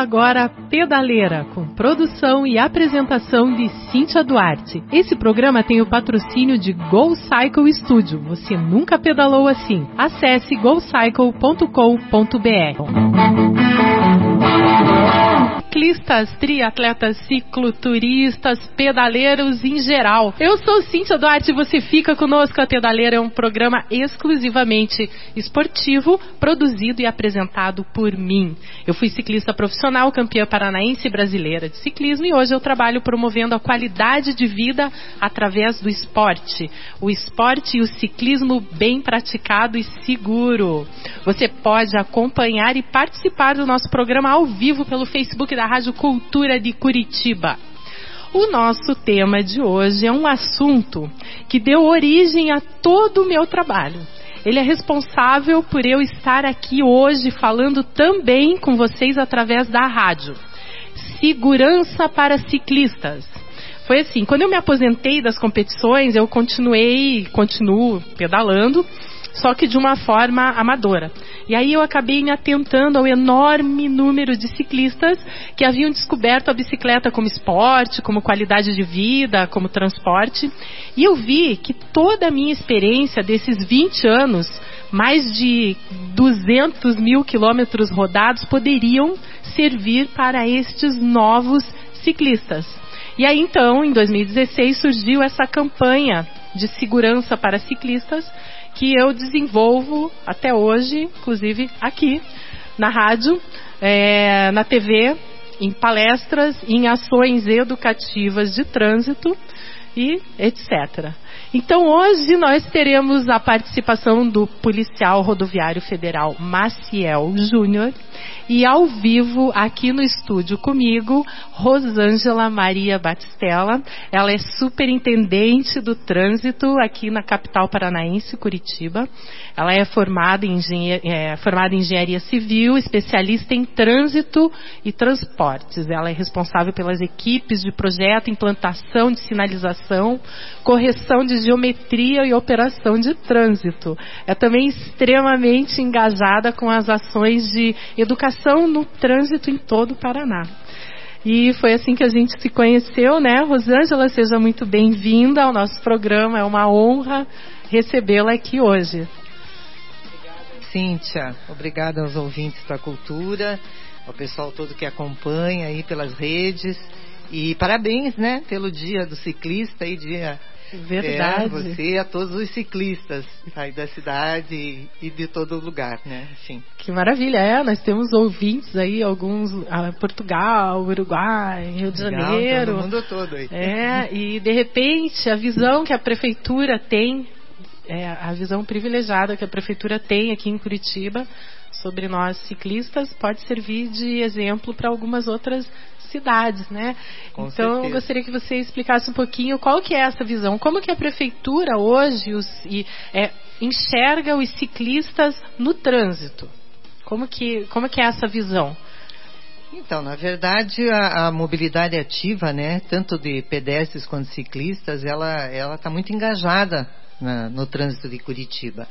agora Pedaleira, com produção e apresentação de Cíntia Duarte. Esse programa tem o patrocínio de Go Cycle Studio. Você nunca pedalou assim. Acesse gocycle.com.br. Ciclistas, triatletas, cicloturistas, pedaleiros em geral. Eu sou Cíntia Duarte e você fica conosco. A Pedaleira é um programa exclusivamente esportivo, produzido e apresentado por mim. Eu fui ciclista profissional, campeã paranaense e brasileira de ciclismo, e hoje eu trabalho promovendo a qualidade de vida através do esporte. O esporte e o ciclismo bem praticado e seguro. Você pode acompanhar e participar do nosso programa ao vivo pelo Facebook da Rádio Cultura de Curitiba. O nosso tema de hoje é um assunto que deu origem a todo o meu trabalho. Ele é responsável por eu estar aqui hoje falando também com vocês através da rádio. Segurança para ciclistas. Foi assim, quando eu me aposentei das competições, eu continuo pedalando, só que de uma forma amadora. E aí eu acabei me atentando ao enorme número de ciclistas que haviam descoberto a bicicleta como esporte, como qualidade de vida, como transporte. E eu vi que toda a minha experiência desses 20 anos, mais de 200 mil quilômetros rodados, poderiam servir para estes novos ciclistas. E aí então, em 2016, surgiu essa campanha de segurança para ciclistas, que eu desenvolvo até hoje, inclusive aqui na rádio, na TV, em palestras, em ações educativas de trânsito e etc. Então hoje nós teremos a participação do policial rodoviário federal Maciel Júnior e ao vivo aqui no estúdio comigo, Rosângela Maria Batistella. Ela é superintendente do trânsito aqui na capital paranaense, Curitiba. Ela é formada em engenharia civil, especialista em trânsito e transportes. Ela é responsável pelas equipes de projeto, implantação de sinalização, correção de geometria e operação de trânsito. É também extremamente engajada com as ações de educação no trânsito em todo o Paraná. E foi assim que a gente se conheceu, né? Rosângela, seja muito bem-vinda ao nosso programa. É uma honra recebê-la aqui hoje. Obrigada, Cíntia. Obrigada aos ouvintes da Cultura, ao pessoal todo que acompanha aí pelas redes. E parabéns, né, pelo Dia do Ciclista e dia... Verdade. Você e a todos os ciclistas aí da cidade e de todo lugar, né? Enfim. Que maravilha, nós temos ouvintes aí, alguns Portugal, Uruguai, Rio de Janeiro. Todo mundo todo aí. E de repente a visão que a prefeitura tem, a visão privilegiada que a prefeitura tem aqui em Curitiba sobre nós ciclistas pode servir de exemplo para algumas outras cidades, né? Com então certeza. Eu gostaria que você explicasse um pouquinho qual que é essa visão, como que a prefeitura hoje enxerga os ciclistas no trânsito, como que é essa visão? Então, na verdade, a mobilidade ativa, né, tanto de pedestres quanto ciclistas, ela está muito engajada no trânsito de Curitiba.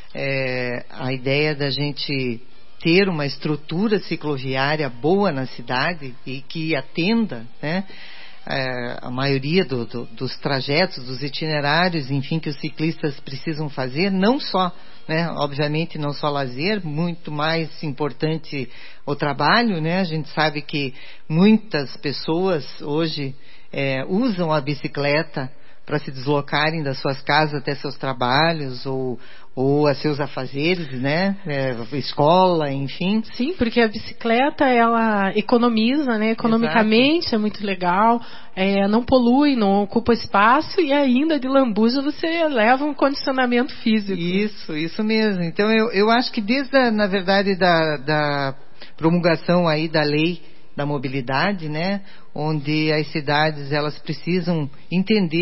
A ideia da gente ter uma estrutura cicloviária boa na cidade e que atenda, né, a maioria dos trajetos, dos itinerários, enfim, que os ciclistas precisam fazer, não só, né, obviamente não só lazer, muito mais importante o trabalho, né? A gente sabe que muitas pessoas hoje usam a bicicleta para se deslocarem das suas casas até seus trabalhos ou a seus afazeres, né? Escola, enfim. Sim, porque a bicicleta, ela economiza, né? Economicamente. Exato. É muito legal, não polui, não ocupa espaço e ainda de lambuja você leva um condicionamento físico. Isso mesmo. Então eu acho que desde, na verdade, da promulgação aí da lei da mobilidade, né, onde as cidades elas precisam entender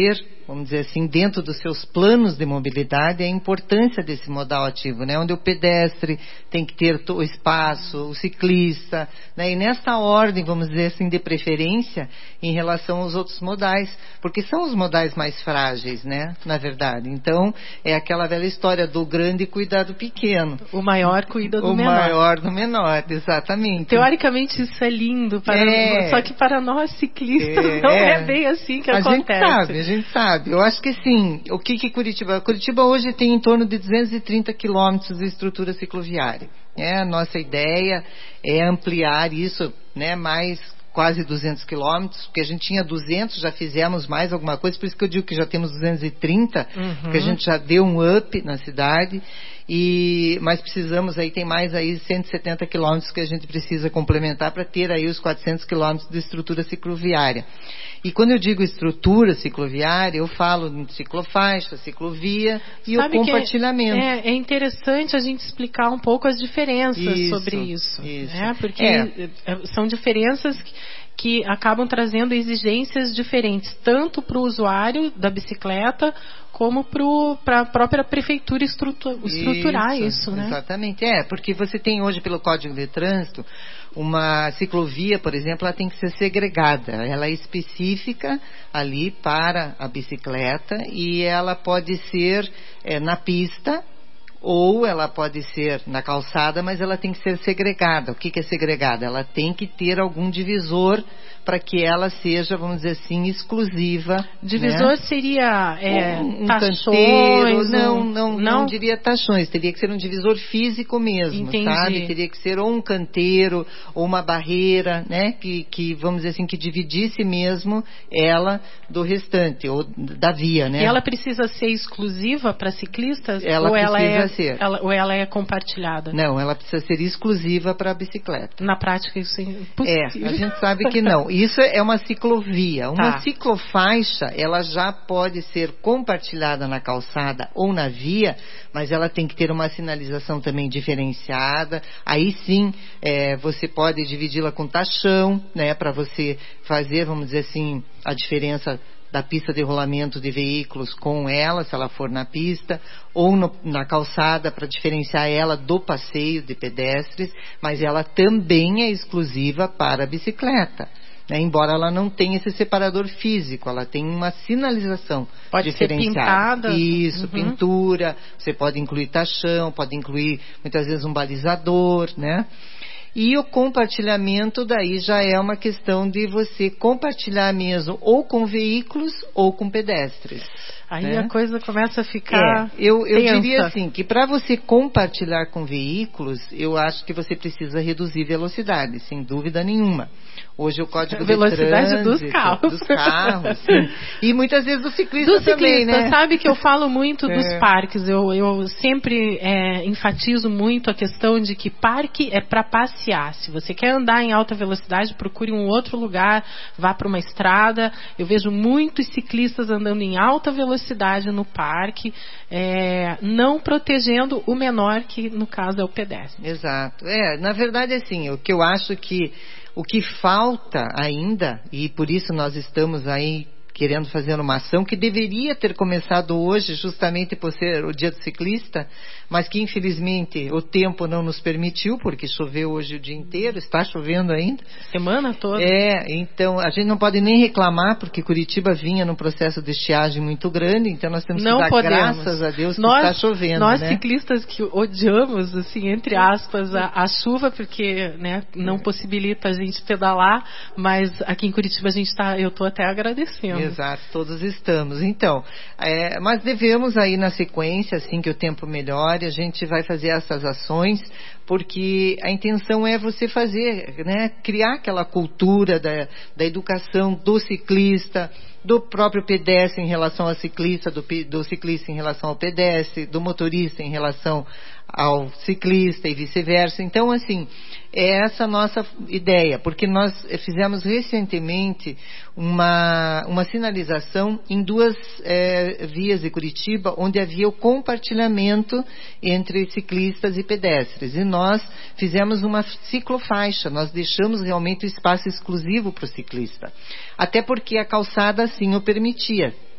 vamos dizer assim, dentro dos seus planos de mobilidade, a importância desse modal ativo, né? Onde o pedestre tem que ter o espaço, o ciclista, né? E nessa ordem, vamos dizer assim, de preferência em relação aos outros modais, porque são os modais mais frágeis, né? Na verdade. Então, é aquela velha história do grande cuidar do pequeno. O maior cuida do menor. O maior do menor, exatamente. Teoricamente isso é lindo, só que para nós ciclistas não é bem assim que acontece. A gente sabe. Eu acho que sim. O que Curitiba... Curitiba hoje tem em torno de 230 quilômetros de estrutura cicloviária. A nossa ideia é ampliar isso, né, mais quase 200 quilômetros, porque a gente tinha 200, já fizemos mais alguma coisa, por isso que eu digo que já temos 230, porque a gente já deu um up na cidade, mas precisamos aí, tem mais aí 170 quilômetros que a gente precisa complementar para ter aí os 400 quilômetros de estrutura cicloviária. E quando eu digo estrutura cicloviária, eu falo de ciclofaixa, ciclovia e o compartilhamento. É interessante a gente explicar um pouco as diferenças sobre isso. Né? Porque são diferenças que acabam trazendo exigências diferentes, tanto para o usuário da bicicleta, como para a própria prefeitura estruturar isso, né? Exatamente. Porque você tem hoje, pelo Código de Trânsito, uma ciclovia, por exemplo, ela tem que ser segregada. Ela é específica ali para a bicicleta e ela pode ser na pista, ou ela pode ser na calçada, mas ela tem que ser segregada. O que é segregada? Ela tem que ter algum divisor para que ela seja, vamos dizer assim, exclusiva. Divisor, né? Seria taxões? Não diria taxões. Teria que ser um divisor físico mesmo, sabe? Teria que ser ou um canteiro, ou uma barreira, né? Que vamos dizer assim, que dividisse mesmo ela do restante, ou da via, né? E ela precisa ser exclusiva para ciclistas? Ou ela é compartilhada? Não, ela precisa ser exclusiva para a bicicleta. Na prática isso é impossível. A gente sabe que não. Isso é uma ciclovia. Uma ciclofaixa, ela já pode ser compartilhada na calçada ou na via, mas ela tem que ter uma sinalização também diferenciada. Aí sim, você pode dividi-la com tachão, né, para você fazer, vamos dizer assim, a diferença da pista de rolamento de veículos com ela, se ela for na pista, ou na calçada, para diferenciar ela do passeio de pedestres, mas ela também é exclusiva para a bicicleta. Né? Embora ela não tenha esse separador físico, ela tem uma sinalização pode diferenciada. Ser pintada. Isso, pintura, você pode incluir tachão, pode incluir muitas vezes um balizador, né? E o compartilhamento daí já é uma questão de você compartilhar mesmo ou com veículos ou com pedestres. Aí, né? A coisa começa a ficar eu diria assim, que para você compartilhar com veículos, eu acho que você precisa reduzir velocidade, sem dúvida nenhuma. Hoje o código de velocidade trânsito, dos carros, sim. E muitas vezes do ciclista também, né? Sabe que eu falo muito dos parques, eu sempre enfatizo muito a questão de que parque é para passear. Se você quer andar em alta velocidade, procure um outro lugar, vá para uma estrada. Eu vejo muitos ciclistas andando em alta velocidade no parque, não protegendo o menor, que no caso é o pedestre. Exato. Na verdade, assim, o que eu acho que o que falta ainda, e por isso nós estamos aí querendo fazer uma ação que deveria ter começado hoje, justamente por ser o dia do ciclista, mas que infelizmente o tempo não nos permitiu, porque choveu hoje o dia inteiro, está chovendo ainda. Semana toda. Então a gente não pode nem reclamar, porque Curitiba vinha num processo de estiagem muito grande, então nós temos que dar graças a Deus que está chovendo. Nós né? Ciclistas que odiamos, assim, entre aspas, a chuva, porque né, não possibilita a gente pedalar, mas aqui em Curitiba eu estou até agradecendo. Exato, todos estamos. Então, mas devemos aí na sequência, assim que o tempo melhore, a gente vai fazer essas ações, porque a intenção é você fazer, né, criar aquela cultura da educação do ciclista, do próprio pedestre em relação ao ciclista, do ciclista em relação ao pedestre, do motorista em relação ao ciclista e vice-versa. Então, assim, é essa a nossa ideia, porque nós fizemos recentemente uma sinalização em duas vias de Curitiba, onde havia o compartilhamento entre ciclistas e pedestres. E nós fizemos uma ciclofaixa, nós deixamos realmente o espaço exclusivo para o ciclista. Até porque a calçada assim o permitia.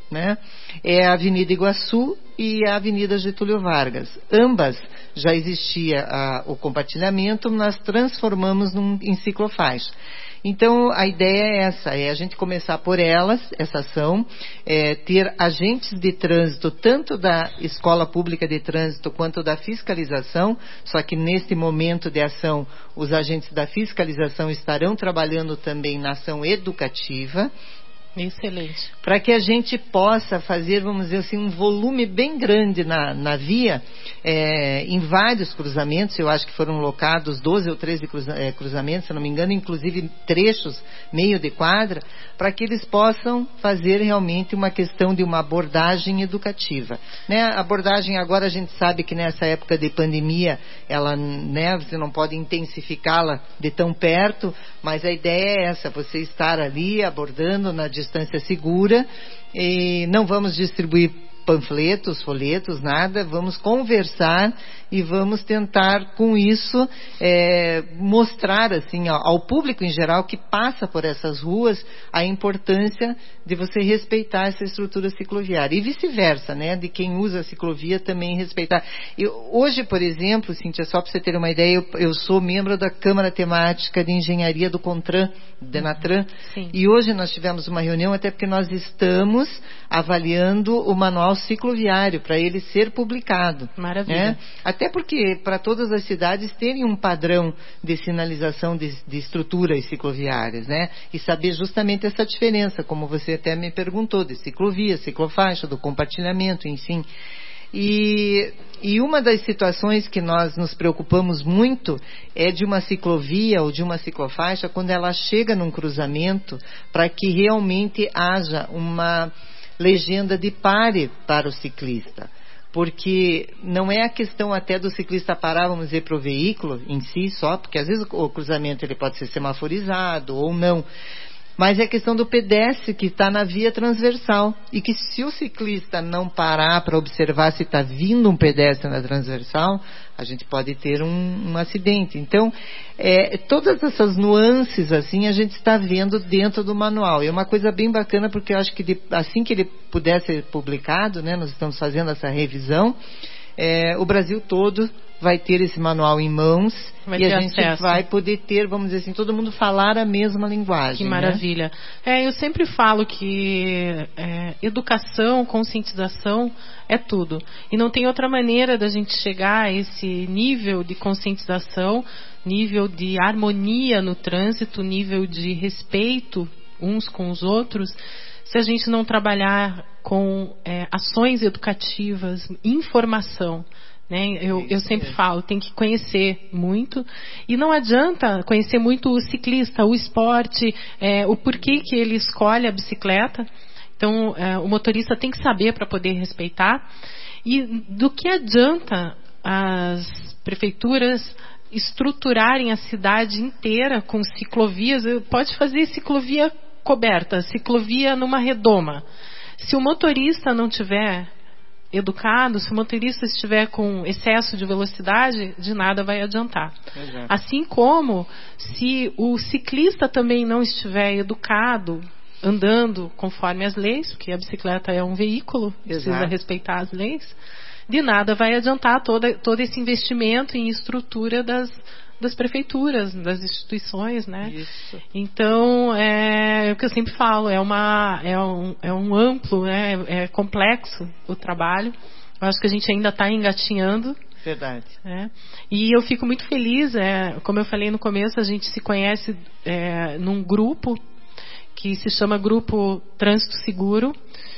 né? É a Avenida Iguaçu e a Avenida Getúlio Vargas. Ambas já existia o compartilhamento, nós transformamos em ciclofaixa. Então, a ideia é essa, é a gente começar por elas, essa ação, ter agentes de trânsito, tanto da Escola Pública de Trânsito quanto da fiscalização, só que neste momento de ação, os agentes da fiscalização estarão trabalhando também na ação educativa. Excelente. Para que a gente possa fazer, vamos dizer assim, um volume bem grande na via, em vários cruzamentos. Eu acho que foram locados 12 ou 13 cruzamentos, se não me engano, inclusive trechos, meio de quadra, para que eles possam fazer realmente uma questão de uma abordagem educativa. Né? A abordagem agora a gente sabe que nessa época de pandemia, ela, né, você não pode intensificá-la de tão perto, mas a ideia é essa, você estar ali abordando na distância segura, e não vamos distribuir panfletos, folhetos, nada, vamos conversar e vamos tentar com isso mostrar assim ao público em geral que passa por essas ruas a importância de você respeitar essa estrutura cicloviária e vice-versa, né, de quem usa a ciclovia também respeitar. Hoje, por exemplo, Cíntia, só para você ter uma ideia, eu sou membro da Câmara Temática de Engenharia do CONTRAN, Denatran, e hoje nós tivemos uma reunião até porque nós estamos avaliando o manual cicloviário para ele ser publicado. Maravilha. Né? Até porque para todas as cidades terem um padrão de sinalização de estruturas cicloviárias, né? E saber justamente essa diferença, como você até me perguntou, de ciclovia, ciclofaixa, do compartilhamento, enfim. E uma das situações que nós nos preocupamos muito é de uma ciclovia ou de uma ciclofaixa quando ela chega num cruzamento, para que realmente haja uma legenda de pare para o ciclista. Porque não é a questão até do ciclista parar, vamos dizer, para o veículo em si só, porque às vezes o cruzamento ele pode ser semaforizado ou não. Mas é a questão do pedestre que está na via transversal. E que se o ciclista não parar para observar se está vindo um pedestre na transversal, a gente pode ter um acidente. Então, todas essas nuances, assim, a gente está vendo dentro do manual. E é uma coisa bem bacana, porque eu acho que assim que ele puder ser publicado, né, nós estamos fazendo essa revisão, o Brasil todo vai ter esse manual em mãos e a gente vai poder ter, vamos dizer assim, todo mundo falar a mesma linguagem. Que maravilha. Né? Eu sempre falo que educação, conscientização é tudo. E não tem outra maneira da gente chegar a esse nível de conscientização, nível de harmonia no trânsito, nível de respeito uns com os outros, se a gente não trabalhar com ações educativas, informação. Né? Eu sempre falo, tem que conhecer muito, e não adianta conhecer muito o ciclista, o esporte, o porquê que ele escolhe a bicicleta. Então o motorista tem que saber para poder respeitar. E do que adianta as prefeituras estruturarem a cidade inteira com ciclovias? Pode fazer ciclovia coberta, ciclovia numa redoma. Se o motorista não tiver educado, se o motorista estiver com excesso de velocidade, de nada vai adiantar. Exato. Assim como se o ciclista também não estiver educado, andando conforme as leis, porque a bicicleta é um veículo, precisa respeitar as leis, de nada vai adiantar todo esse investimento em estrutura das prefeituras, das instituições, né? Isso. Então, é o que eu sempre falo, é um amplo, né? É complexo o trabalho. Eu acho que a gente ainda está engatinhando. Verdade. Né? E eu fico muito feliz, como eu falei no começo, a gente se conhece num grupo que se chama Grupo Trânsito Seguro,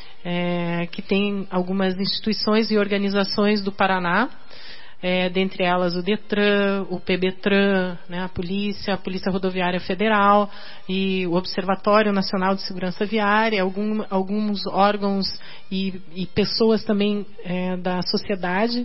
que tem algumas instituições e organizações do Paraná, dentre elas o Detran, o PBTran, né, a Polícia Rodoviária Federal e o Observatório Nacional de Segurança Viária, alguns órgãos e pessoas também da sociedade.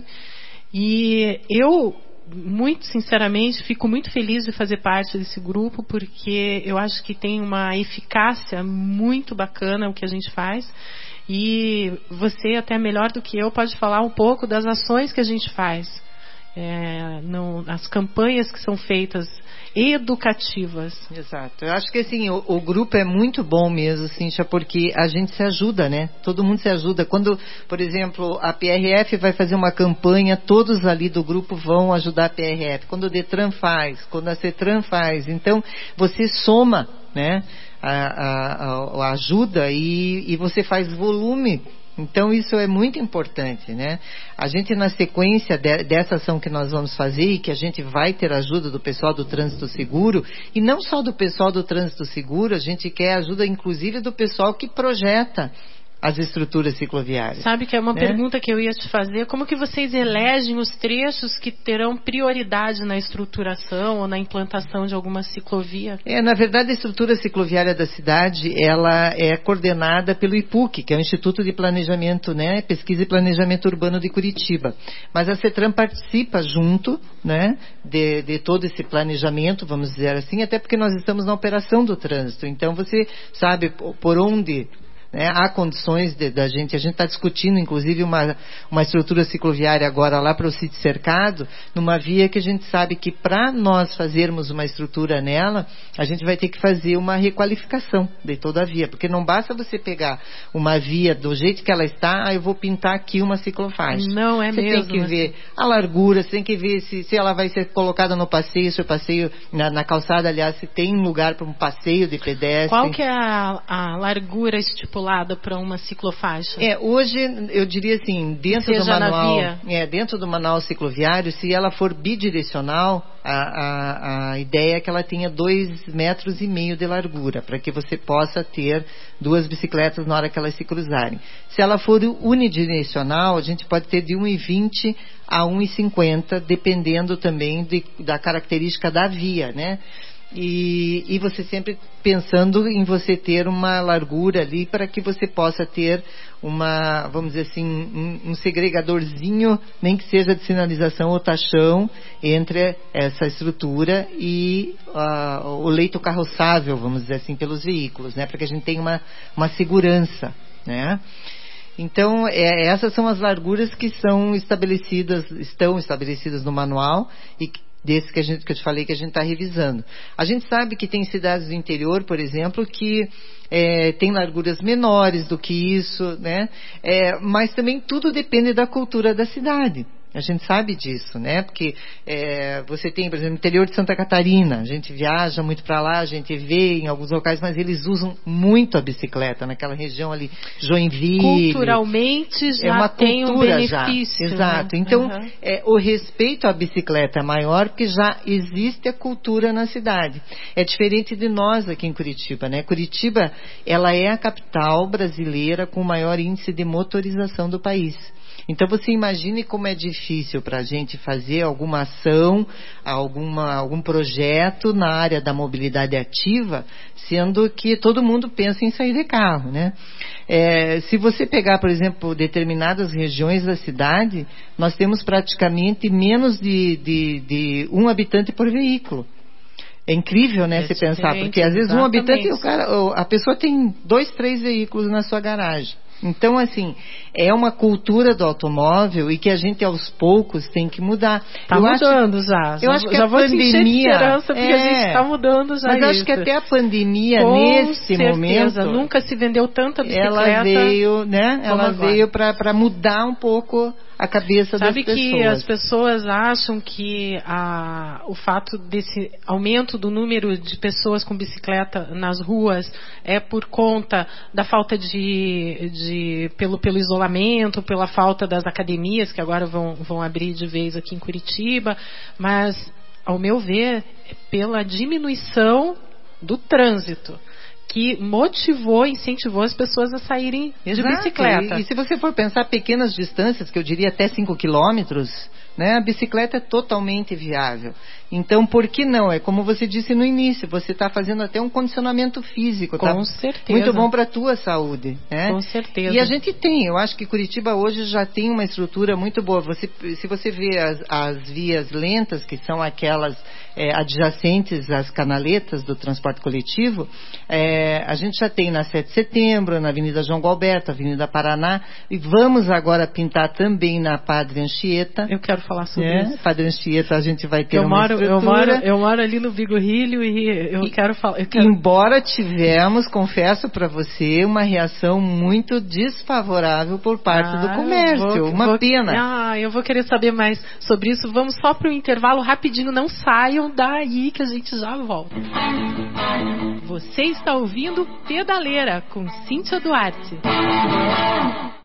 E eu, muito sinceramente, fico muito feliz de fazer parte desse grupo, porque eu acho que tem uma eficácia muito bacana o que a gente faz. E você, até melhor do que eu, pode falar um pouco das ações que a gente faz. as campanhas que são feitas educativas. Exato. Eu acho que assim, o grupo é muito bom mesmo, Cíntia, porque a gente se ajuda, né? Todo mundo se ajuda. Quando, por exemplo, a PRF vai fazer uma campanha, todos ali do grupo vão ajudar a PRF. Quando o Detran faz, quando a CETRAN faz. Então, você soma, né? A ajuda e você faz volume. Então isso é muito importante, né? A gente, na sequência dessa ação que nós vamos fazer e que a gente vai ter ajuda do pessoal do Trânsito Seguro, e não só do pessoal do Trânsito Seguro, a gente quer ajuda inclusive do pessoal que projeta as estruturas cicloviárias. Sabe que é uma pergunta que eu ia te fazer, como que vocês elegem os trechos que terão prioridade na estruturação ou na implantação de alguma ciclovia? Na verdade, a estrutura cicloviária da cidade, ela é coordenada pelo IPUC, que é o Instituto de Planejamento, né, Pesquisa e Planejamento Urbano de Curitiba. Mas a CETRAN participa junto, né, de todo esse planejamento, vamos dizer assim, até porque nós estamos na operação do trânsito. Então, você sabe por onde... há condições da gente, a gente está discutindo inclusive uma estrutura cicloviária agora lá para o sítio cercado, numa via que a gente sabe que para nós fazermos uma estrutura nela, a gente vai ter que fazer uma requalificação de toda a via, porque não basta você pegar uma via do jeito que ela está, eu vou pintar aqui uma ciclofaixa. Não é você mesmo. Você tem que ver a largura, você tem que ver se ela vai ser colocada no passeio, se o passeio, na calçada, aliás, se tem lugar para um passeio de pedestre. Qual que é a largura estipulada para uma ciclofaixa? Hoje eu diria assim, dentro do manual cicloviário, se ela for bidirecional, a ideia é que ela tenha 2,5 metros de largura, para que você possa ter 2 bicicletas na hora que elas se cruzarem. Se ela for unidirecional, a gente pode ter de 1,20 a 1,50, dependendo também da característica da via, né? E você sempre pensando em você ter uma largura ali para que você possa ter vamos dizer assim, um segregadorzinho, nem que seja de sinalização ou tachão, entre essa estrutura e o leito carroçável, vamos dizer assim, pelos veículos, né? Para que a gente tenha uma segurança, né? Então, essas são as larguras que estão estabelecidas no manual e desse que eu te falei que a gente está revisando. A gente sabe que tem cidades do interior, por exemplo, que tem larguras menores do que isso, né? Mas também tudo depende da cultura da cidade. A gente sabe disso, né? Porque você tem, por exemplo, no interior de Santa Catarina, a gente viaja muito para lá, a gente vê em alguns locais, mas eles usam muito a bicicleta, naquela região ali, Joinville. Culturalmente já tem um benefício. Exato. Né? Então, o respeito à bicicleta é maior porque já existe a cultura na cidade. É diferente de nós aqui em Curitiba, né? Curitiba, ela é a capital brasileira com o maior índice de motorização do país. Então você imagine como é difícil para a gente fazer alguma ação, algum projeto na área da mobilidade ativa, sendo que todo mundo pensa em sair de carro, né? Se você pegar, por exemplo, determinadas regiões da cidade, nós temos praticamente menos de 1 habitante por veículo. É incrível, né, se pensar, porque às vezes 1 habitante, a pessoa tem 2, 3 veículos na sua garagem. Então, assim, é uma cultura do automóvel e que a gente, aos poucos, tem que mudar. Está mudando já. Eu acho que já a vou pandemia... sentir de esperança, porque a gente está mudando já. Mas eu acho que até a pandemia, nesse momento... Nunca se vendeu tanta bicicleta. Ela veio, né? Ela veio para mudar um pouco a cabeça das pessoas. Sabe que as pessoas acham que o fato desse aumento do número de pessoas com bicicleta nas ruas é por conta da falta pelo isolamento, pela falta das academias que agora vão abrir de vez aqui em Curitiba, mas, ao meu ver, é pela diminuição do trânsito que incentivou as pessoas a saírem de bicicleta. E se você for pensar pequenas distâncias, que eu diria até 5 quilômetros, né, a bicicleta é totalmente viável. Então, por que não? É como você disse no início, você está fazendo até um condicionamento físico. Com certeza. Muito bom para a tua saúde. Né? Com certeza. E a gente eu acho que Curitiba hoje já tem uma estrutura muito boa. Se você vê as vias lentas, que são aquelas adjacentes às canaletas do transporte coletivo, a gente já tem na 7 de setembro, na Avenida João Galberto, Avenida Paraná, e vamos agora pintar também na Padre Anchieta. Eu quero falar sobre isso. Padre Anchieta, a gente vai ter uma eu estrutura. moro ali no Bigorrilho e eu quero falar. Embora tivemos, confesso para você, uma reação muito desfavorável por parte do comércio. Uma pena. Eu vou querer saber mais sobre isso. Vamos só para o intervalo rapidinho. Não saiam daí que a gente já volta. Você está ouvindo Pedaleira com Cíntia Duarte.